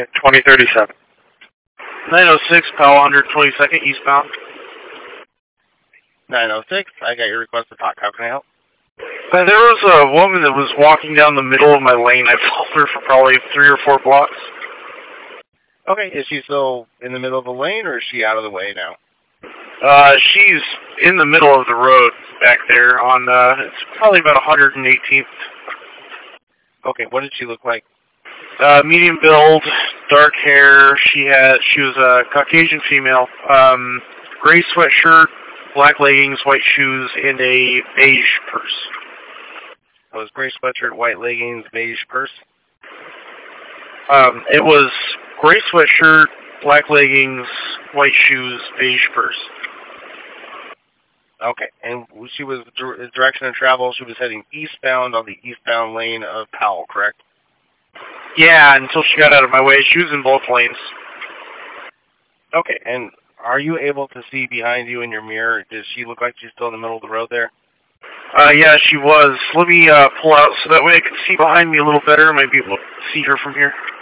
2037. 906, Powell 122nd, eastbound. 906, I got your request to talk. How can I help? There was a woman that was walking down the middle of my lane. I followed her for probably 3 or 4 blocks. Okay, is she still in the middle of the lane, or is she out of the way now? She's in the middle of the road back there on, it's probably about 118th. Okay, what did she look like? Medium build, dark hair. She was a Caucasian female. Gray sweatshirt, black leggings, white shoes, and a beige purse. It was gray sweatshirt, white leggings, beige purse? It was gray sweatshirt, black leggings, white shoes, beige purse. Okay, and she was direction of travel. She was heading eastbound on the eastbound lane of Powell, correct? Yeah, until she got out of my way. She was in both lanes. Okay, and are you able to see behind you in your mirror? Does she look like she's still in the middle of the road there? Yeah, she was. Let me pull out so that way I can see behind me a little better. I might be able to see her from here.